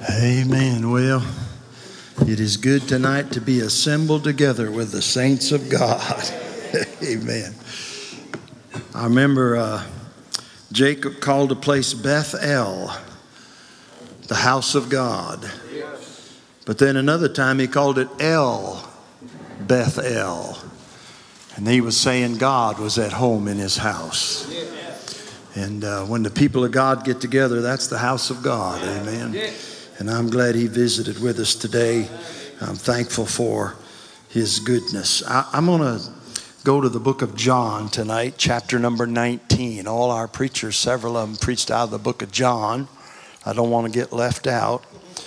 Amen. Well, it is good tonight to be assembled together with the saints of God. Amen. I remember Jacob called the place Bethel, the house of God. But then another time he called it El Bethel. And he was saying God was at home in his house. And when the people of God get together, that's the house of God. Amen. And I'm glad he visited with us today. I'm thankful for his goodness. I'm going to go to the book of John tonight, chapter number 19. All our preachers, several of them preached out of the book of John. I don't want to get left out.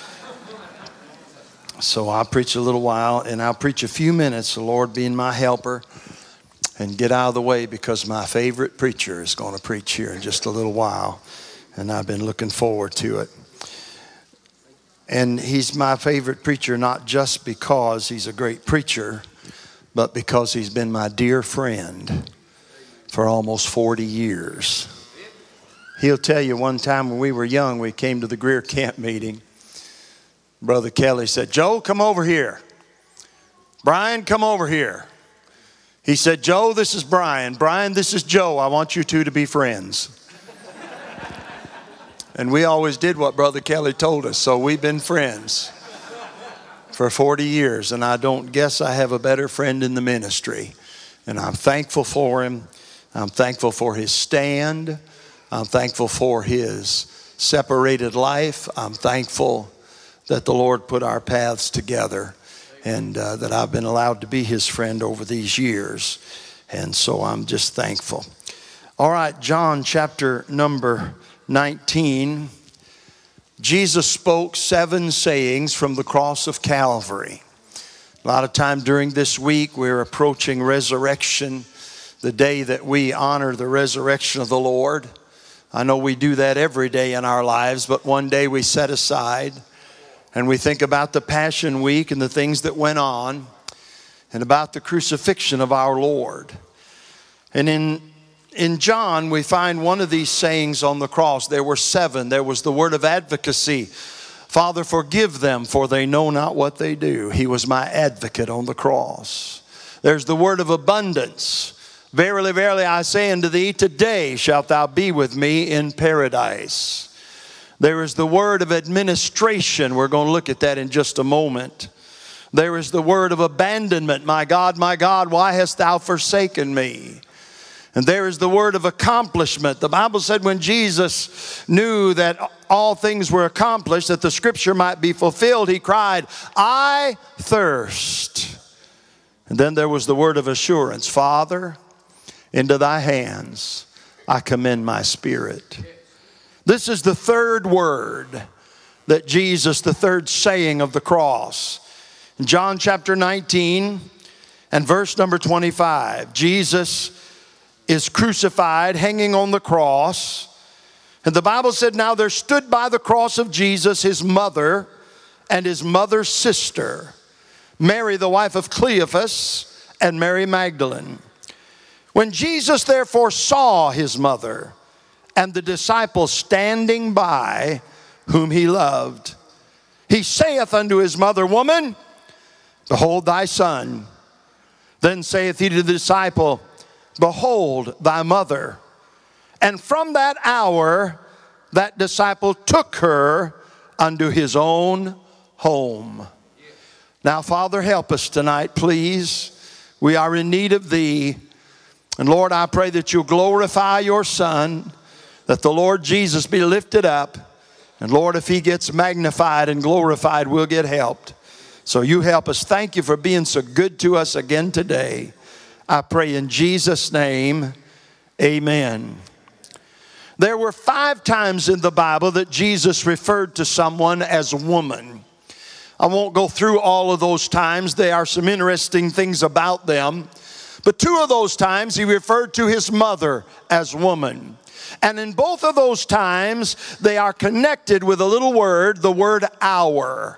So I'll preach a little while, and I'll preach a few minutes, the Lord being my helper, and get out of the way because my favorite preacher is going to preach here in just a little while, and I've been looking forward to it. And he's my favorite preacher not just because he's a great preacher, but because he's been my dear friend for almost 40 years. He'll tell you one time when we were young, we came to the Greer Camp meeting. Brother Kelly said, "Joe, come over here. Brian, come over here." He said, "Joe, this is Brian. Brian, this is Joe. I want you two to be friends." And we always did what Brother Kelly told us, so we've been friends for 40 years. And I don't guess I have a better friend in the ministry. And I'm thankful for him. I'm thankful for his stand. I'm thankful for his separated life. I'm thankful that the Lord put our paths together and that I've been allowed to be his friend over these years. And so I'm just thankful. All right, John chapter number 19. Jesus spoke 7 sayings from the cross of Calvary. A lot of time during this week we're approaching resurrection, the day that we honor the resurrection of the Lord. I know we do that every day in our lives, but one day we set aside and we think about the Passion Week and the things that went on and about the crucifixion of our Lord. And in John, we find one of these sayings on the cross. There were 7. There was the word of advocacy. "Father, forgive them, for they know not what they do." He was my advocate on the cross. There's the word of abundance. "Verily, verily, I say unto thee, today shalt thou be with me in paradise." There is the word of administration. We're going to look at that in just a moment. There is the word of abandonment. My God, why hast thou forsaken me?" And there is the word of accomplishment. The Bible said when Jesus knew that all things were accomplished, that the scripture might be fulfilled, he cried, "I thirst." And then there was the word of assurance. "Father, into thy hands I commend my spirit." This is the third word that Jesus, the third saying of the cross. In John chapter 19 and verse number 25, Jesus is crucified, hanging on the cross. And the Bible said, "Now there stood by the cross of Jesus his mother and his mother's sister, Mary the wife of Cleophas, and Mary Magdalene. When Jesus therefore saw his mother and the disciples standing by whom he loved, he saith unto his mother, Woman, behold thy son. Then saith he to the disciple, Behold thy mother. And from that hour that disciple took her unto his own home." Now, Father, help us tonight, please. We are in need of thee. And Lord, I pray that you'll glorify your Son, that the Lord Jesus be lifted up. And Lord, if he gets magnified and glorified, we'll get helped. So you help us. Thank you for being so good to us again today. I pray in Jesus' name, amen. There were 5 times in the Bible that Jesus referred to someone as woman. I won't go through all of those times. There are some interesting things about them. But 2 of those times he referred to his mother as woman. And in both of those times, they are connected with a little word, the word hour.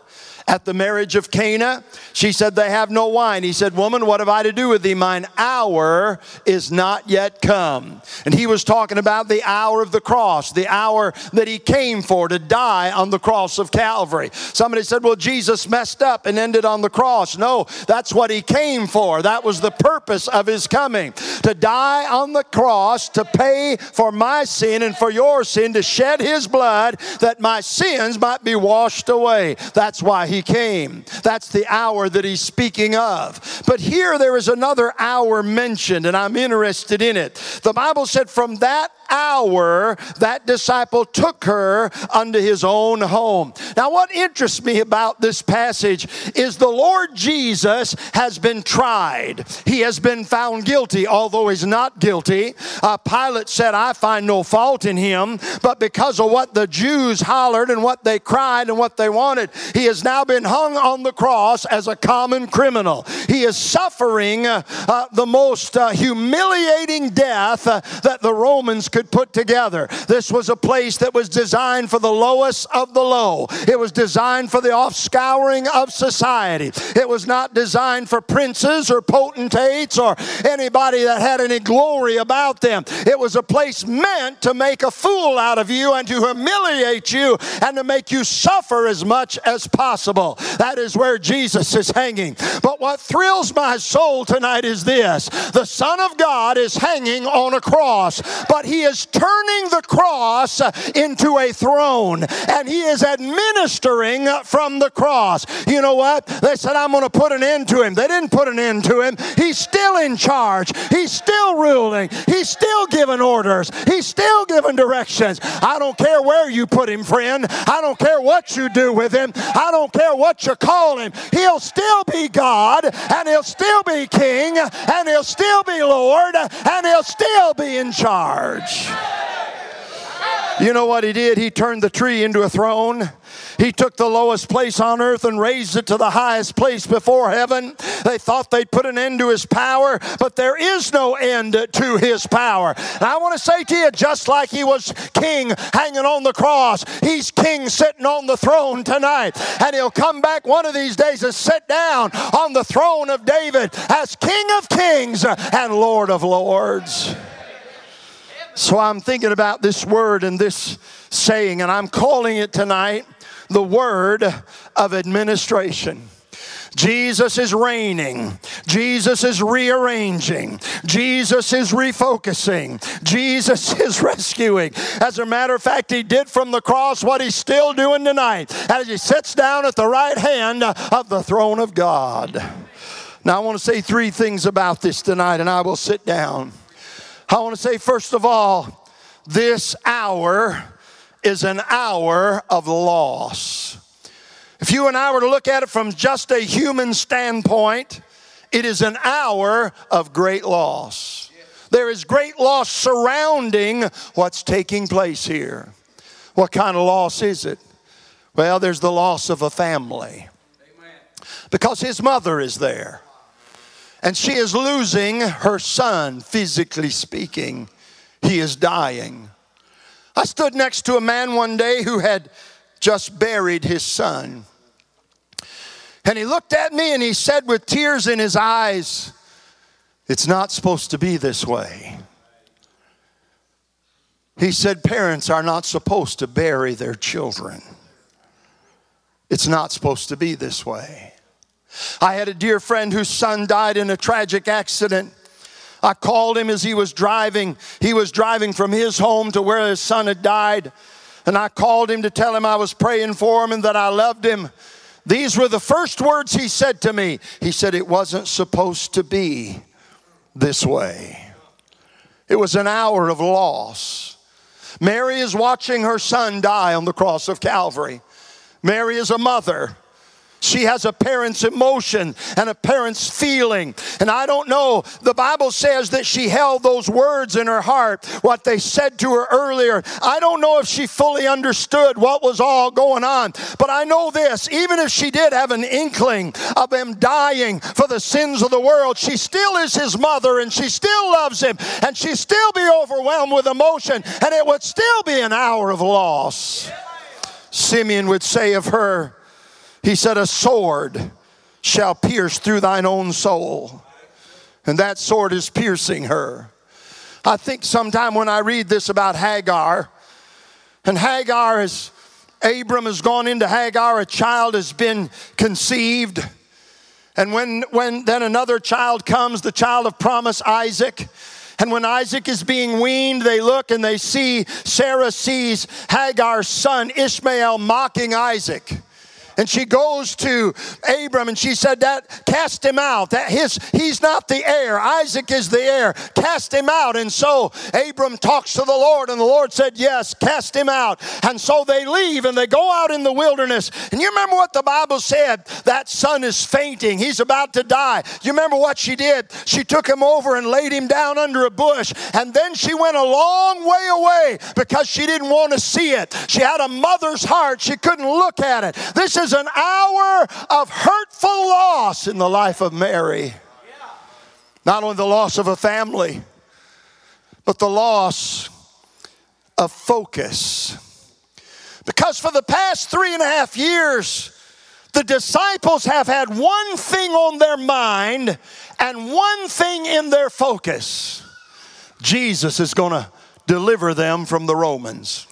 at the marriage of Cana. She said, they have no wine. He said, woman, what have I to do with thee? Mine hour is not yet come. And he was talking about the hour of the cross, the hour that he came for, to die on the cross of Calvary. Somebody said, well, Jesus messed up and ended on the cross. No, that's what he came for. That was the purpose of his coming, to die on the cross, to pay for my sin and for your sin, to shed his blood that my sins might be washed away. That's why he came. That's the hour that he's speaking of. But here there is another hour mentioned, and I'm interested in it. The Bible said from that hour, that disciple took her unto his own home. Now, what interests me about this passage is the Lord Jesus has been tried. He has been found guilty, although he's not guilty. Pilate said, I find no fault in him, but because of what the Jews hollered and what they cried and what they wanted, he has now been hung on the cross as a common criminal. He is suffering the most humiliating death that the Romans could put together. This was a place that was designed for the lowest of the low. It was designed for the offscouring of society. It was not designed for princes or potentates or anybody that had any glory about them. It was a place meant to make a fool out of you and to humiliate you and to make you suffer as much as possible. That is where Jesus is hanging. But what thrills my soul tonight is this: the Son of God is hanging on a cross, but he is turning the cross into a throne, and he is administering from the cross. You know what? They said, I'm going to put an end to him. They didn't put an end to him. He's still in charge. He's still ruling. He's still giving orders. He's still giving directions. I don't care where you put him, friend. I don't care what you do with him. I don't care what you call him. He'll still be God, and he'll still be King, and he'll still be Lord, and he'll still be in charge. You know what he did? He turned the tree into a throne. He took the lowest place on earth and raised it to the highest place before heaven. They thought they'd put an end to his power, but there is no end to his power. And I want to say to you, just like he was king hanging on the cross, he's king sitting on the throne tonight. And he'll come back one of these days and sit down on the throne of David as King of Kings and Lord of Lords. So I'm thinking about this word and this saying, and I'm calling it tonight the word of administration. Jesus is reigning. Jesus is rearranging. Jesus is refocusing. Jesus is rescuing. As a matter of fact, he did from the cross what he's still doing tonight as he sits down at the right hand of the throne of God. Now, I want to say three things about this tonight, and I will sit down. I want to say, first of all, this hour is an hour of loss. If you and I were to look at it from just a human standpoint, it is an hour of great loss. There is great loss surrounding what's taking place here. What kind of loss is it? Well, there's the loss of a family. Because his mother is there. And she is losing her son, physically speaking. He is dying. I stood next to a man one day who had just buried his son. And he looked at me and he said with tears in his eyes, it's not supposed to be this way. He said parents are not supposed to bury their children. It's not supposed to be this way. I had a dear friend whose son died in a tragic accident. I called him as he was driving. He was driving from his home to where his son had died. And I called him to tell him I was praying for him and that I loved him. These were the first words he said to me. He said, it wasn't supposed to be this way. It was an hour of loss. Mary is watching her son die on the cross of Calvary. Mary is a mother. She has a parent's emotion and a parent's feeling. And I don't know, the Bible says that she held those words in her heart, what they said to her earlier. I don't know if she fully understood what was all going on. But I know this, even if she did have an inkling of him dying for the sins of the world, she still is his mother and she still loves him and she still be overwhelmed with emotion and it would still be an hour of loss. Simeon would say of her, He said, a sword shall pierce through thine own soul. And that sword is piercing her. I think sometime when I read this about Hagar, and Hagar is, Abram has gone into Hagar, a child has been conceived. And when then another child comes, the child of promise, Isaac. And when Isaac is being weaned, they look and they see, Sarah sees Hagar's son Ishmael mocking Isaac. And she goes to Abram and she said, that cast him out. He's not the heir. Isaac is the heir. Cast him out. And so Abram talks to the Lord, and the Lord said, yes, cast him out. And so they leave and they go out in the wilderness. And you remember what the Bible said? That son is fainting. He's about to die. You remember what she did? She took him over and laid him down under a bush. And then she went a long way away because she didn't want to see it. She had a mother's heart. She couldn't look at it. This is an hour of hurtful loss in the life of Mary. Not only the loss of a family, but the loss of focus. Because for the past 3.5 years, the disciples have had one thing on their mind and one thing in their focus. Jesus is going to deliver them from the Romans.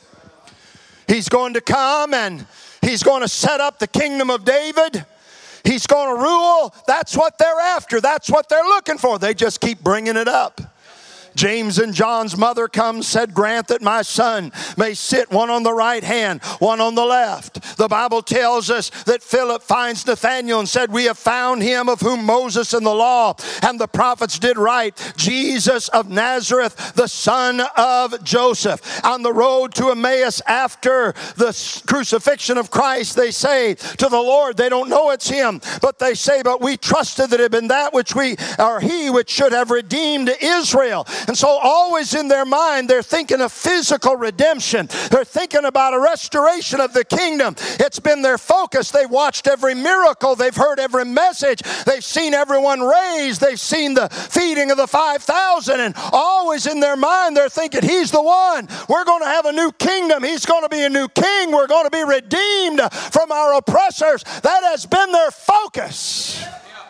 He's going to come and He's going to set up the kingdom of David. He's going to rule. That's what they're after. That's what they're looking for. They just keep bringing it up. James and John's mother comes, said, grant that my son may sit one on the right hand, one on the left. The Bible tells us that Philip finds Nathanael and said, we have found him of whom Moses and the law and the prophets did write, Jesus of Nazareth, the son of Joseph. On the road to Emmaus after the crucifixion of Christ, they say to the Lord, they don't know it's him, but they say, but we trusted that it had been that which he which should have redeemed Israel. And so always in their mind, they're thinking of physical redemption. They're thinking about a restoration of the kingdom. It's been their focus. They've watched every miracle. They've heard every message. They've seen everyone raised. They've seen the feeding of the 5,000. And always in their mind, they're thinking, he's the one. We're going to have a new kingdom. He's going to be a new king. We're going to be redeemed from our oppressors. That has been their focus.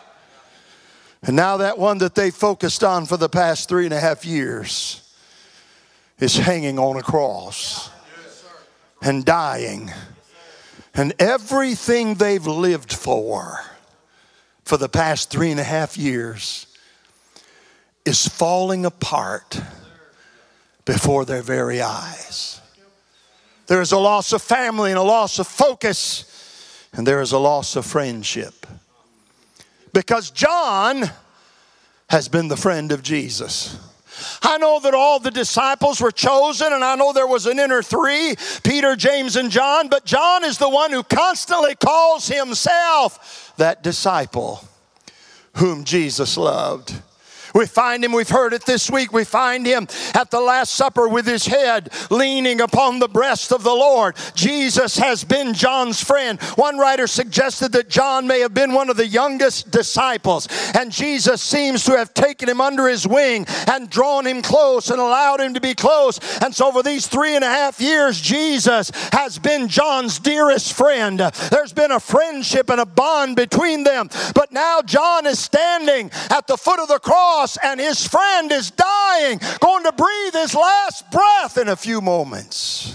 And now that one that they focused on for the past 3.5 years is hanging on a cross and dying. And everything they've lived for the past 3.5 years is falling apart before their very eyes. There is a loss of family and a loss of focus, and there is a loss of friendship. Because John has been the friend of Jesus. I know that all the disciples were chosen, and I know there was an inner three, Peter, James, and John, but John is the one who constantly calls himself that disciple whom Jesus loved. We find him, we've heard it this week, we find him at the Last Supper with his head leaning upon the breast of the Lord. Jesus has been John's friend. One writer suggested that John may have been one of the youngest disciples, and Jesus seems to have taken him under his wing and drawn him close and allowed him to be close. And so for these 3.5 years, Jesus has been John's dearest friend. There's been a friendship and a bond between them. But now John is standing at the foot of the cross, and his friend is dying, going to breathe his last breath in a few moments.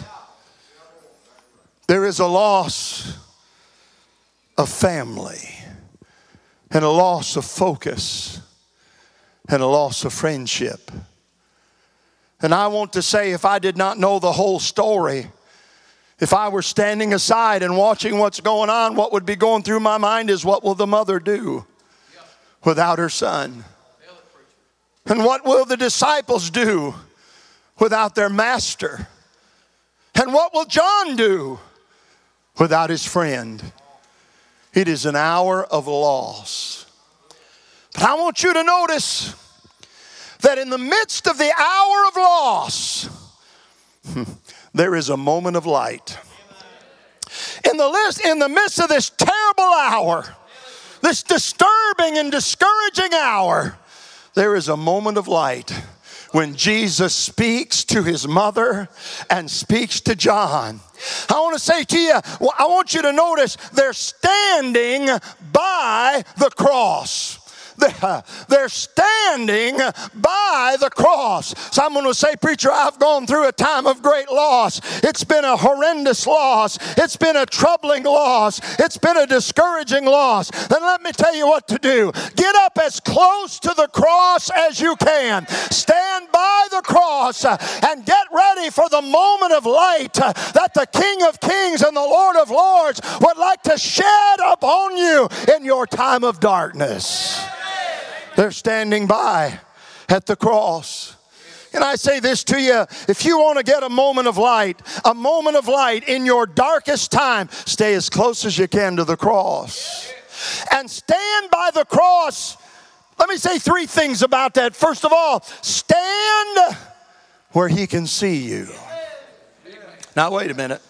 There is a loss of family, and a loss of focus, and a loss of friendship. And I want to say, if I did not know the whole story, if I were standing aside and watching what's going on, what would be going through my mind is, what will the mother do without her son? And what will the disciples do without their master? And what will John do without his friend? It is an hour of loss. But I want you to notice that in the midst of the hour of loss, there is a moment of light. In the midst of this terrible hour, this disturbing and discouraging hour, there is a moment of light when Jesus speaks to his mother and speaks to John. I want to say to you, I want you to notice they're standing by the cross. They're standing by the cross. Someone will say, preacher, I've gone through a time of great loss. It's been a horrendous loss. It's been a troubling loss. It's been a discouraging loss. Then let me tell you what to do. Get up as close to the cross as you can. Stand by the cross and get ready for the moment of light that the King of Kings and the Lord of Lords would like to shed upon you in your time of darkness. They're standing by at the cross. And I say this to you, if you want to get a moment of light in your darkest time, stay as close as you can to the cross. And stand by the cross. Let me say three things about that. First of all, stand where he can see you. Now wait a minute.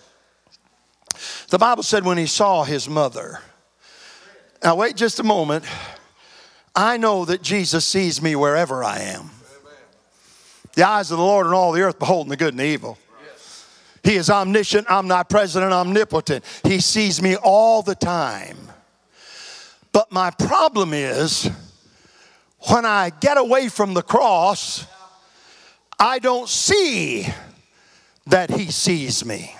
The Bible said when he saw his mother. Now wait just a moment. I know that Jesus sees me wherever I am. The eyes of the Lord and all the earth beholding the good and the evil. He is omniscient, omnipresent, and omnipotent. He sees me all the time. But my problem is, when I get away from the cross, I don't see that he sees me.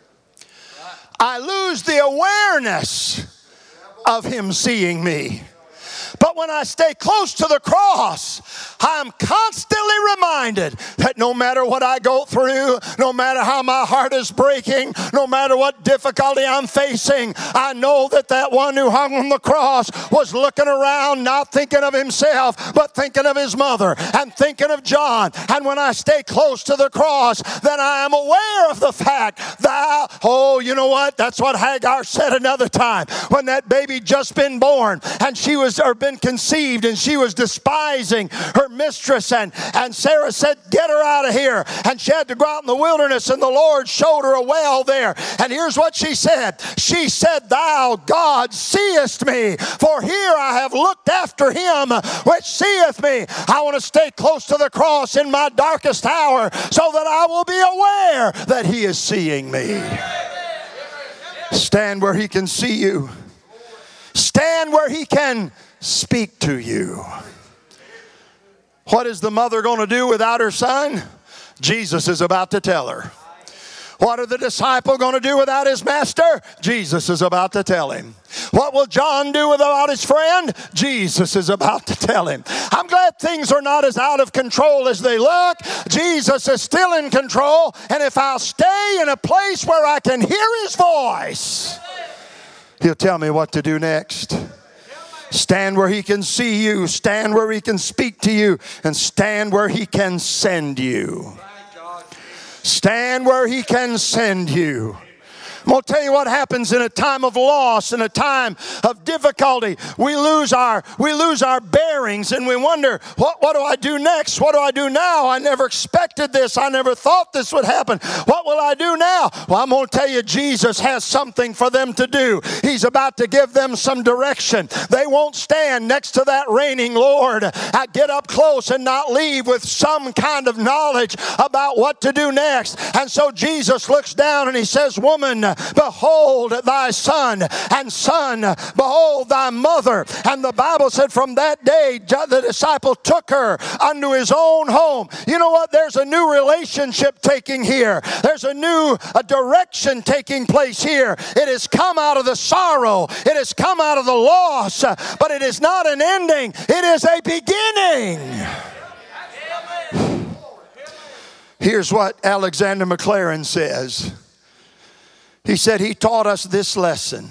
I lose the awareness of him seeing me. But when I stay close to the cross, I'm constantly reminded that no matter what I go through, no matter how my heart is breaking, no matter what difficulty I'm facing, I know that that one who hung on the cross was looking around, not thinking of himself, but thinking of his mother and thinking of John. And when I stay close to the cross, then I am aware of the fact that, oh, you know what? That's what Hagar said another time when that baby just been born and she was been conceived and she was despising her mistress, and Sarah said, get her out of here. And she had to go out in the wilderness, and the Lord showed her a well there. And here's what she said. She said, thou God seest me, for here I have looked after him which seeth me. I want to stay close to the cross in my darkest hour so that I will be aware that he is seeing me. Stand where he can see you. Stand where he can speak to you. What is the mother going to do without her son? Jesus is about to tell her. What are the disciples going to do without his master? Jesus is about to tell him. What will John do without his friend? Jesus is about to tell him. I'm glad things are not as out of control as they look. Jesus is still in control. And if I'll stay in a place where I can hear his voice, he'll tell me what to do next. Stand where he can see you. Stand where he can speak to you. And stand where he can send you. Stand where he can send you. I'm going to tell you what happens in a time of loss, in a time of difficulty. We lose our bearings and we wonder, what do I do next? What do I do now? I never expected this. I never thought this would happen. What will I do now? Well, I'm going to tell you, Jesus has something for them to do. He's about to give them some direction. They won't stand next to that reigning Lord. I get up close and not leave with some kind of knowledge about what to do next. And so Jesus looks down and he says, woman, behold thy son, and son, behold thy mother. And the Bible said from that day the disciple took her unto his own home. You know what? There's a new relationship taking here. There's a new direction taking place here. It has come out of the sorrow. It has come out of the loss. But it is not an ending. It is a beginning. Here's what Alexander McLaren says. He said he taught us this lesson.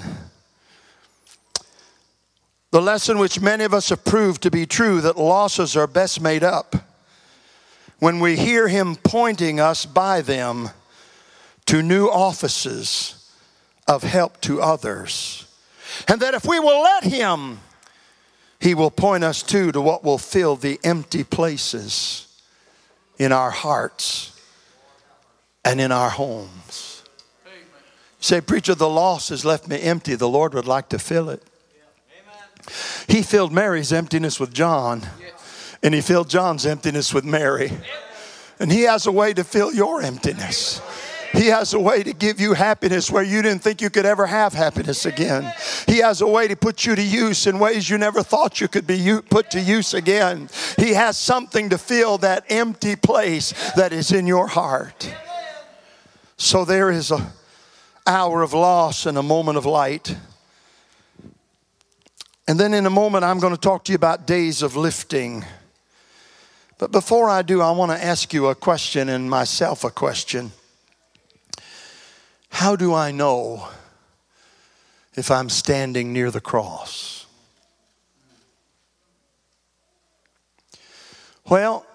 The lesson which many of us have proved to be true, that losses are best made up when we hear him pointing us by them to new offices of help to others. And that if we will let him, he will point us to what will fill the empty places in our hearts and in our homes. Say, preacher, the loss has left me empty. The Lord would like to fill it. He filled Mary's emptiness with John, and he filled John's emptiness with Mary. And He has a way to fill your emptiness. He has a way to give you happiness where you didn't think you could ever have happiness again. He has a way to put you to use in ways you never thought you could be put to use again. He has something to fill that empty place that is in your heart. So there is an hour of loss and a moment of light. And then in a moment I'm going to talk to you about days of lifting. But before I do, I want to ask you a question and myself a question. How do I know if I'm standing near the cross? Well,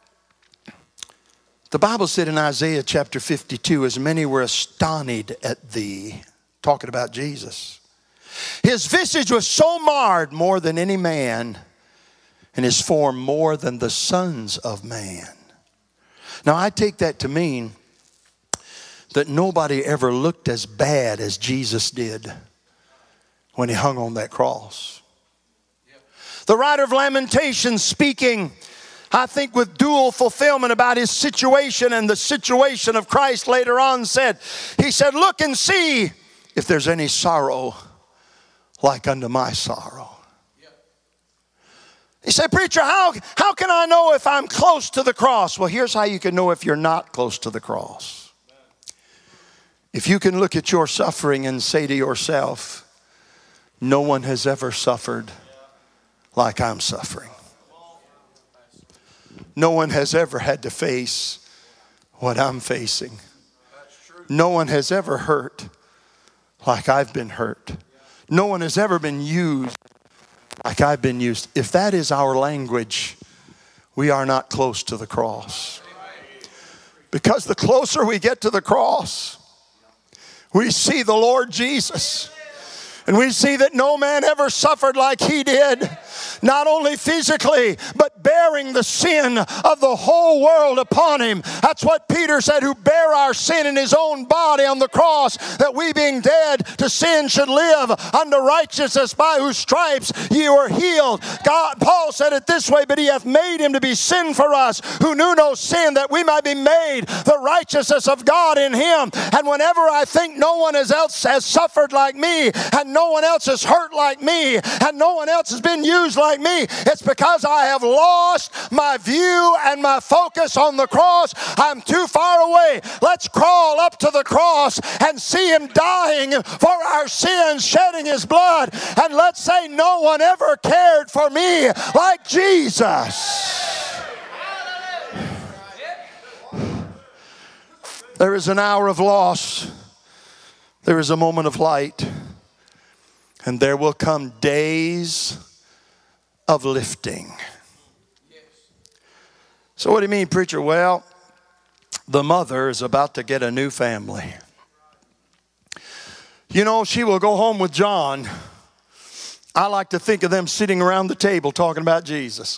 the Bible said in Isaiah chapter 52, as many were astonished at thee, talking about Jesus. His visage was so marred more than any man, and his form more than the sons of man. Now I take that to mean that nobody ever looked as bad as Jesus did when He hung on that cross. The writer of Lamentations, speaking, I think with dual fulfillment about his situation and the situation of Christ later on, he said, look and see if there's any sorrow like unto my sorrow. He said, preacher, how can I know if I'm close to the cross? Well, here's how you can know if you're not close to the cross. If you can look at your suffering and say to yourself, no one has ever suffered like I'm suffering. No one has ever had to face what I'm facing. No one has ever hurt like I've been hurt. No one has ever been used like I've been used. If that is our language, we are not close to the cross. Because the closer we get to the cross, we see the Lord Jesus. And we see that no man ever suffered like He did. Not only physically, but bearing the sin of the whole world upon Him. That's what Peter said, who bare our sin in His own body on the cross, that we being dead to sin should live unto righteousness, by whose stripes ye were healed. Paul said it this way, but He hath made Him to be sin for us, who knew no sin, that we might be made the righteousness of God in Him. And whenever I think no one else has suffered like me, and no one else has hurt like me, and no one else has been used like me, it's because I have lost my view and my focus on the cross. I'm too far away. Let's crawl up to the cross and see Him dying for our sins, shedding His blood, and let's say no one ever cared for me like Jesus. There is an hour of loss. There is a moment of light. And there will come days of lifting. So what do you mean, preacher? Well, the mother is about to get a new family. You know, she will go home with John. I like to think of them sitting around the table talking about Jesus.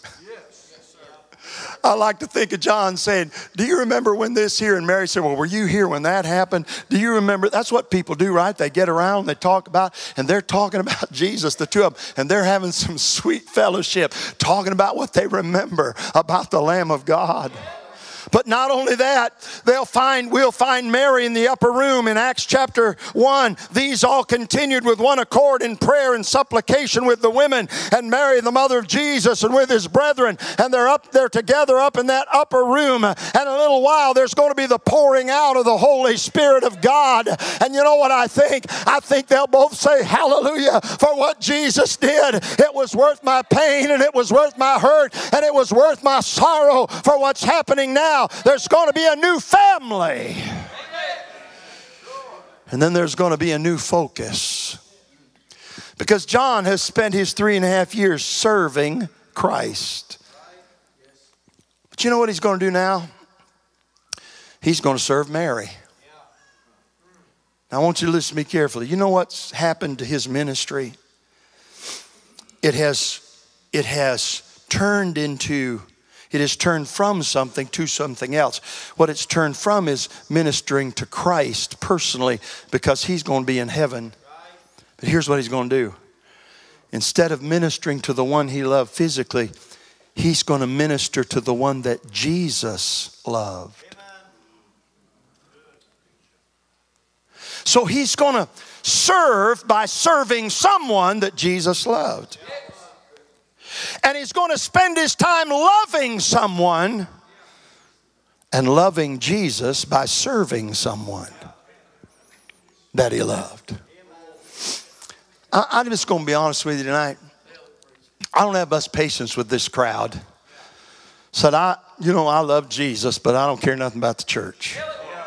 I like to think of John saying, do you remember when this here? And Mary said, well, were you here when that happened? Do you remember? That's what people do, right? They get around, they talk about, and they're talking about Jesus, the two of them, and they're having some sweet fellowship, talking about what they remember about the Lamb of God. But not only that, we'll find Mary in the upper room in Acts chapter 1. These all continued with one accord in prayer and supplication with the women, and Mary, the mother of Jesus, and with His brethren. And they're up there together up in that upper room. And in a little while, there's going to be the pouring out of the Holy Spirit of God. And you know what I think? I think they'll both say hallelujah for what Jesus did. It was worth my pain, and it was worth my hurt, and it was worth my sorrow for what's happening now. There's going to be a new family. And then there's going to be a new focus. Because John has spent his 3.5 years serving Christ. But you know what he's going to do now? He's going to serve Mary. Now I want you to listen to me carefully. You know what's happened to his ministry? It has turned from something to something else. What it's turned from is ministering to Christ personally, because He's going to be in heaven. But here's what He's going to do. Instead of ministering to the one He loved physically, He's going to minister to the one that Jesus loved. So he's going to serve by serving someone that Jesus loved. And he's going to spend his time loving someone and loving Jesus by serving someone that he loved. I'm just going to be honest with you tonight. I don't have much patience with this crowd. Said, I love Jesus, but I don't care nothing about the church.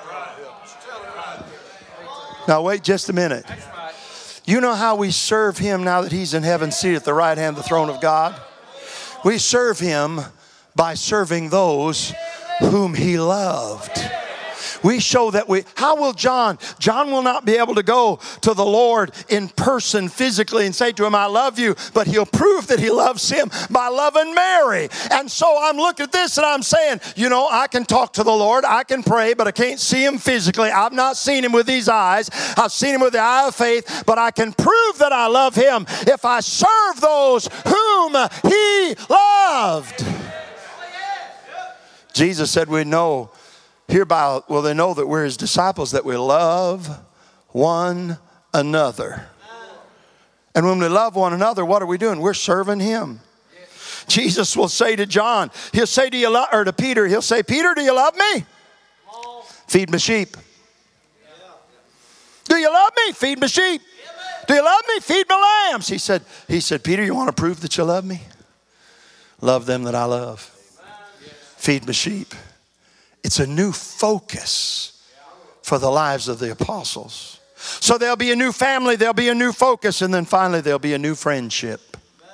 Now wait just a minute. You know how we serve him now that he's in heaven, seated at the right hand of the throne of God? We serve him by serving those whom he loved. We show that how will John will not be able to go to the Lord in person physically and say to him, I love you, but he'll prove that he loves him by loving Mary. And so I'm looking at this and I'm saying, I can talk to the Lord, I can pray, but I can't see him physically. I've not seen him with these eyes. I've seen him with the eye of faith, but I can prove that I love him if I serve those whom he loved. Jesus said, we know hereby will they know that we're his disciples, that we love one another. And when we love one another, what are we doing? We're serving him. Jesus will say to John, he'll say to Peter, he'll say, Peter, do you love me? Feed my sheep. Do you love me? Feed my sheep. Do you love me? Feed my lambs. He said, Peter, you want to prove that you love me? Love them that I love. Feed my sheep. It's a new focus for the lives of the apostles. So there'll be a new family, there'll be a new focus, and then finally there'll be a new friendship.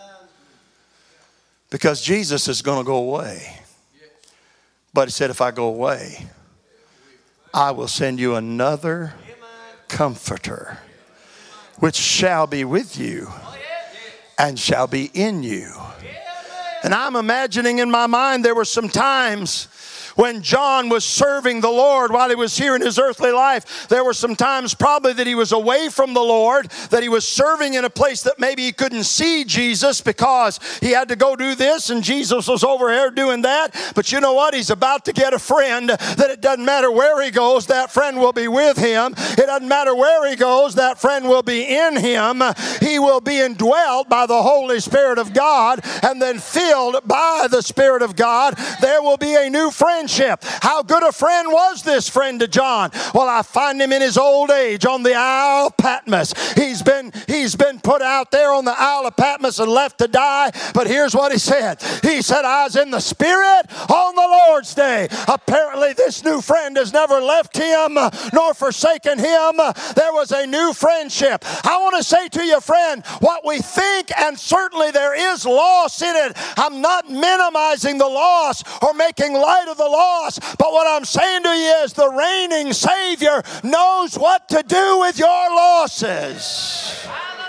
Because Jesus is going to go away. But he said, if I go away, I will send you another comforter, which shall be with you and shall be in you. And I'm imagining in my mind there were some times when John was serving the Lord while he was here in his earthly life. There were some times probably that he was away from the Lord, that he was serving in a place that maybe he couldn't see Jesus because he had to go do this and Jesus was over here doing that. But you know what? He's about to get a friend that it doesn't matter where he goes, that friend will be with him. It doesn't matter where he goes, that friend will be in him. He will be indwelt by the Holy Spirit of God and then filled by the Spirit of God. There will be a new friend. How good a friend was this friend to John? Well, I find him in his old age on the Isle of Patmos. He's been put out there on the Isle of Patmos and left to die. But here's what he said. He said, I was in the Spirit on the Lord's day. Apparently this new friend has never left him nor forsaken him. There was a new friendship. I want to say to you, friend, what we think, and certainly there is loss in it. I'm not minimizing the loss or making light of the loss, but what I'm saying to you is the reigning Savior knows what to do with your losses.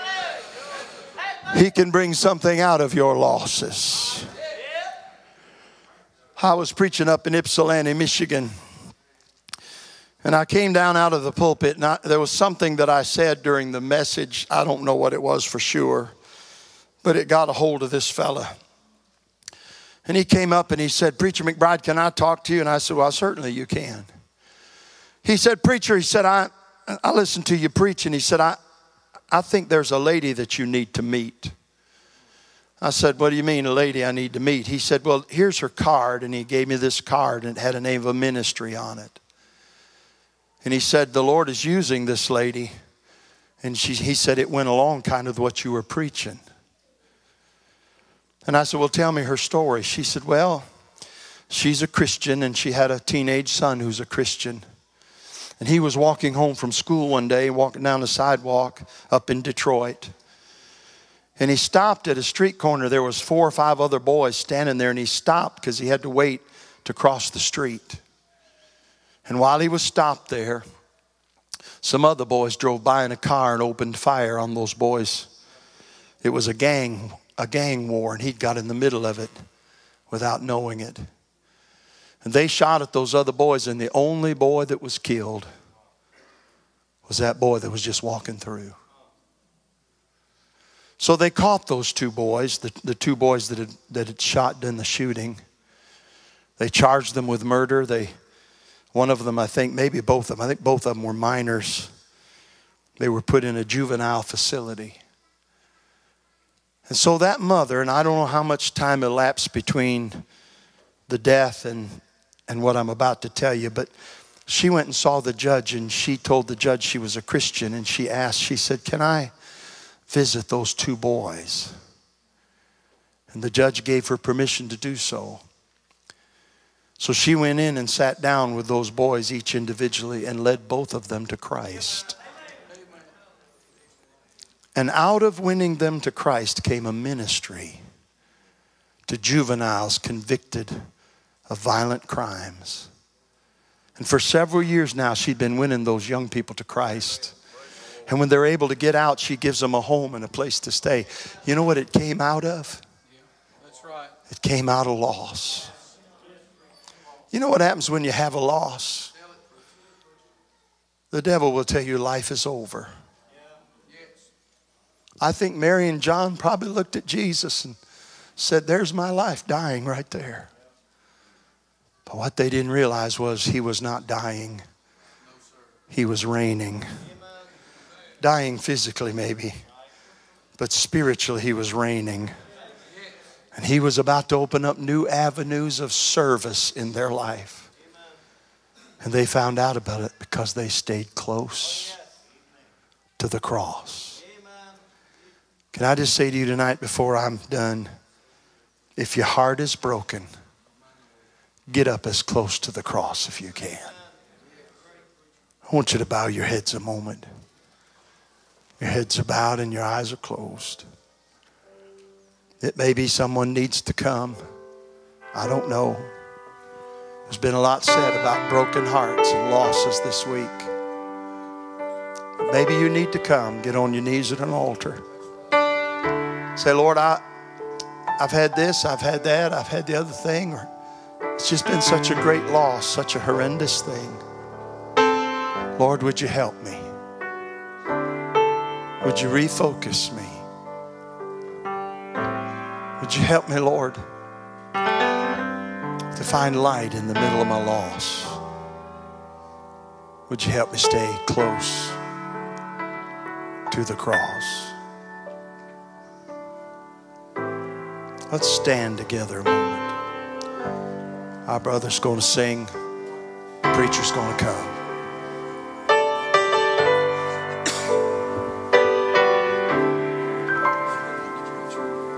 He can bring something out of your losses. I was preaching up in Ypsilanti, Michigan, and I came down out of the pulpit, and there was something that I said during the message. I don't know what it was for sure, but it got a hold of this fella. And he came up and he said, Preacher McBride, can I talk to you? And I said, well, certainly you can. He said, Preacher, he said, I listened to you preach. And he said, I think there's a lady that you need to meet. I said, what do you mean, a lady I need to meet? He said, well, here's her card. And he gave me this card and it had a name of a ministry on it. And he said, the Lord is using this lady. And he said, it went along kind of what you were preaching. And I said, well, tell me her story. She said, well, she's a Christian and she had a teenage son who's a Christian. And he was walking home from school one day, walking down the sidewalk up in Detroit. And he stopped at a street corner. There was 4 or 5 other boys standing there, and he stopped because he had to wait to cross the street. And while he was stopped there, some other boys drove by in a car and opened fire on those boys. It was a gang war, and he'd got in the middle of it without knowing it. And they shot at those other boys, and the only boy that was killed was that boy that was just walking through. So they caught those two boys, the two boys that had shot in the shooting. They charged them with murder. One of them, I think, maybe both of them, I think both of them were minors. They were put in a juvenile facility. And so that mother, and I don't know how much time elapsed between the death and what I'm about to tell you, but she went and saw the judge, and she told the judge she was a Christian, and she said, "Can I visit those two boys?" And the judge gave her permission to do so. So she went in and sat down with those boys each individually and led both of them to Christ. And out of winning them to Christ came a ministry to juveniles convicted of violent crimes. And for several years now, she'd been winning those young people to Christ. And when they're able to get out, she gives them a home and a place to stay. You know what it came out of? That's right. It came out of loss. You know what happens when you have a loss? The devil will tell you life is over. I think Mary and John probably looked at Jesus and said, "There's my life dying right there." But what they didn't realize was he was not dying. He was reigning. Dying physically maybe, but spiritually he was reigning. And he was about to open up new avenues of service in their life. And they found out about it because they stayed close to the cross. Can I just say to you tonight before I'm done, if your heart is broken, get up as close to the cross if you can. I want you to bow your heads a moment. Your heads are bowed and your eyes are closed. It may be someone needs to come. I don't know. There's been a lot said about broken hearts and losses this week. But maybe you need to come, get on your knees at an altar. Say, "Lord, I've had this, I've had that, I've had the other thing." Or it's just been such a great loss, such a horrendous thing. Lord, would you help me? Would you refocus me? Would you help me, Lord, to find light in the middle of my loss? Would you help me stay close to the cross? Let's stand together a moment. Our brother's going to sing. The preacher's going to come.